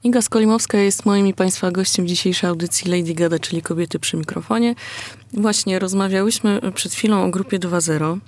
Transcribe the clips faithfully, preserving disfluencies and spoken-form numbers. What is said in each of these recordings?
Iga Skolimowska jest moim i Państwa gościem dzisiejszej audycji Lady Gada, czyli Kobiety przy mikrofonie. Właśnie rozmawiałyśmy przed chwilą o grupie dwa zero.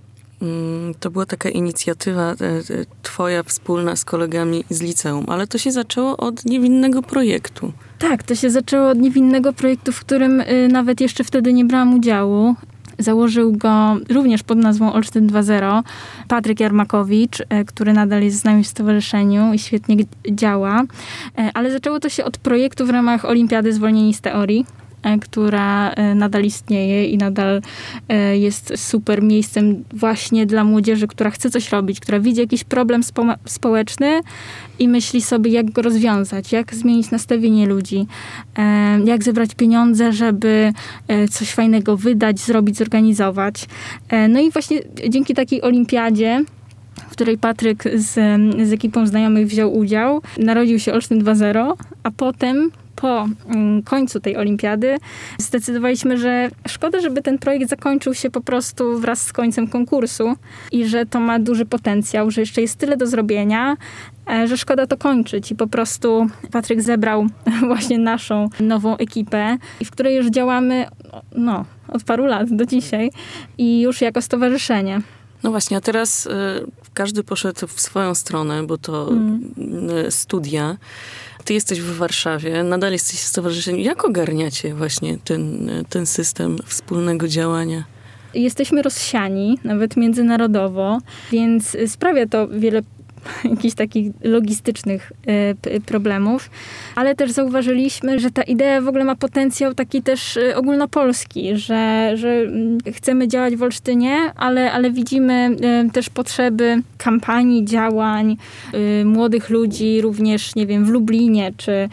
To była taka inicjatywa twoja wspólna z kolegami z liceum, ale to się zaczęło od niewinnego projektu. Tak, to się zaczęło od niewinnego projektu, w którym nawet jeszcze wtedy nie brałam udziału. Założył go również pod nazwą Olsztyn dwa zero Patryk Jarmakowicz, który nadal jest z nami w stowarzyszeniu i świetnie działa. Ale zaczęło to się od projektu w ramach Olimpiady Zwolnieni z Teorii, która nadal istnieje i nadal jest super miejscem właśnie dla młodzieży, która chce coś robić, która widzi jakiś problem spo- społeczny i myśli sobie, jak go rozwiązać, jak zmienić nastawienie ludzi, jak zebrać pieniądze, żeby coś fajnego wydać, zrobić, zorganizować. No i właśnie dzięki takiej olimpiadzie, w której Patryk z, z ekipą znajomych wziął udział, narodził się Olsztyn dwa zero, a potem po końcu tej olimpiady zdecydowaliśmy, że szkoda, żeby ten projekt zakończył się po prostu wraz z końcem konkursu i że to ma duży potencjał, że jeszcze jest tyle do zrobienia, że szkoda to kończyć. I po prostu Patryk zebrał właśnie naszą nową ekipę, w której już działamy no, od paru lat do dzisiaj i już jako stowarzyszenie. No właśnie, a teraz y, każdy poszedł w swoją stronę, bo to mm. y, studia. Ty jesteś w Warszawie, nadal jesteś w stowarzyszeniu. Jak ogarniacie właśnie ten, ten system wspólnego działania? Jesteśmy rozsiani, nawet międzynarodowo, więc sprawia to wiele jakichś takich logistycznych y, problemów, ale też zauważyliśmy, że ta idea w ogóle ma potencjał taki też y, ogólnopolski, że, że chcemy działać w Olsztynie, ale, ale widzimy y, też potrzeby kampanii, działań y, młodych ludzi również, nie wiem, w Lublinie, czy, y,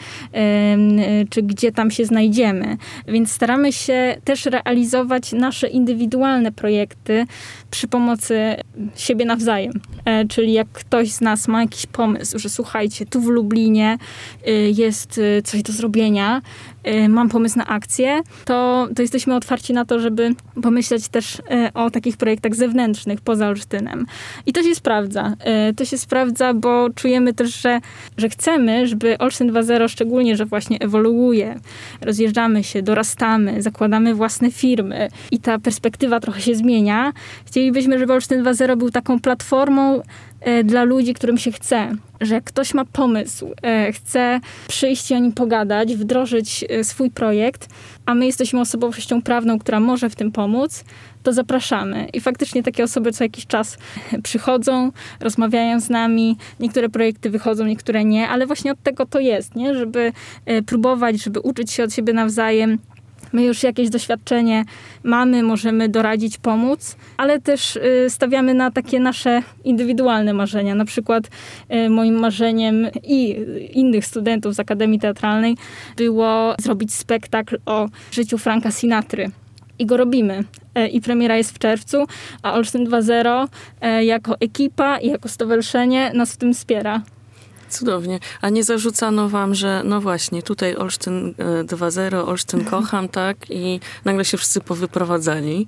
y, czy gdzie tam się znajdziemy. Więc staramy się też realizować nasze indywidualne projekty przy pomocy siebie nawzajem. Y, czyli jak ktoś z nas ma jakiś pomysł, że słuchajcie, tu w Lublinie y, jest y, coś do zrobienia, y, mam pomysł na akcję, to, to jesteśmy otwarci na to, żeby pomyśleć też y, o takich projektach zewnętrznych poza Olsztynem. I to się sprawdza. Y, to się sprawdza, bo czujemy też, że, że chcemy, żeby Olsztyn dwa zero, szczególnie, że właśnie ewoluuje, rozjeżdżamy się, dorastamy, zakładamy własne firmy i ta perspektywa trochę się zmienia. Chcielibyśmy, żeby Olsztyn dwa zero był taką platformą dla ludzi, którym się chce, że jak ktoś ma pomysł, chce przyjść i o nim pogadać, wdrożyć swój projekt, a my jesteśmy osobowością prawną, która może w tym pomóc, to zapraszamy. I faktycznie takie osoby co jakiś czas przychodzą, rozmawiają z nami. Niektóre projekty wychodzą, niektóre nie, ale właśnie od tego to jest, nie? Żeby próbować, żeby uczyć się od siebie nawzajem. My już jakieś doświadczenie mamy, możemy doradzić, pomóc, ale też y, stawiamy na takie nasze indywidualne marzenia. Na przykład y, moim marzeniem i innych studentów z Akademii Teatralnej było zrobić spektakl o życiu Franka Sinatry. I go robimy. Y, I premiera jest w czerwcu, a Olsztyn dwa zero y, jako ekipa i jako stowarzyszenie nas w tym wspiera. Cudownie. A nie zarzucano wam, że no właśnie, tutaj Olsztyn dwa zero, Olsztyn kocham, tak? I nagle się wszyscy powyprowadzali.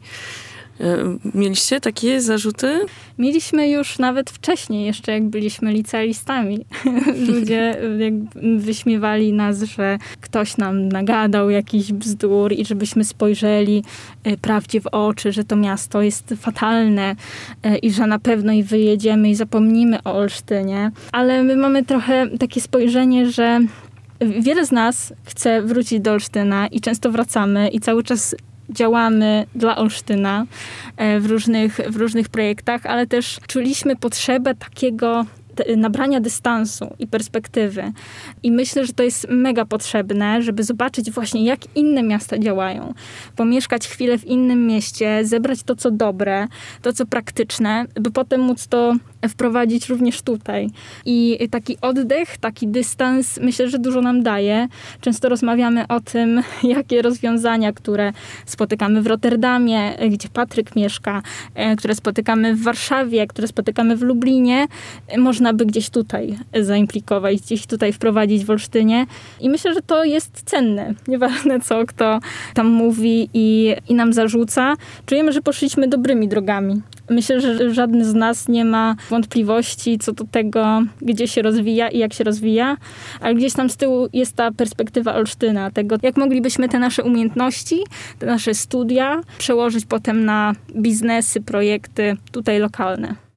Mieliście takie zarzuty? Mieliśmy już nawet wcześniej, jeszcze jak byliśmy licealistami. Ludzie wyśmiewali nas, że ktoś nam nagadał jakiś bzdur i żebyśmy spojrzeli prawdzie w oczy, że to miasto jest fatalne i że na pewno i wyjedziemy i zapomnimy o Olsztynie. Ale my mamy trochę takie spojrzenie, że wiele z nas chce wrócić do Olsztyna i często wracamy i cały czas działamy dla Olsztyna w różnych, w różnych projektach, ale też czuliśmy potrzebę takiego nabrania dystansu i perspektywy. I myślę, że to jest mega potrzebne, żeby zobaczyć właśnie, jak inne miasta działają. Pomieszkać chwilę w innym mieście, zebrać to, co dobre, to, co praktyczne, by potem móc to wprowadzić również tutaj. I taki oddech, taki dystans, myślę, że dużo nam daje. Często rozmawiamy o tym, jakie rozwiązania, które spotykamy w Rotterdamie, gdzie Patryk mieszka, które spotykamy w Warszawie, które spotykamy w Lublinie, można by gdzieś tutaj zaimplikować, gdzieś tutaj wprowadzić w Olsztynie. I myślę, że to jest cenne. Nieważne co, kto tam mówi i, i nam zarzuca. Czujemy, że poszliśmy dobrymi drogami. Myślę, że żaden z nas nie ma wątpliwości co do tego, gdzie się rozwija i jak się rozwija, ale gdzieś tam z tyłu jest ta perspektywa Olsztyna, tego jak moglibyśmy te nasze umiejętności, te nasze studia przełożyć potem na biznesy, projekty tutaj lokalne.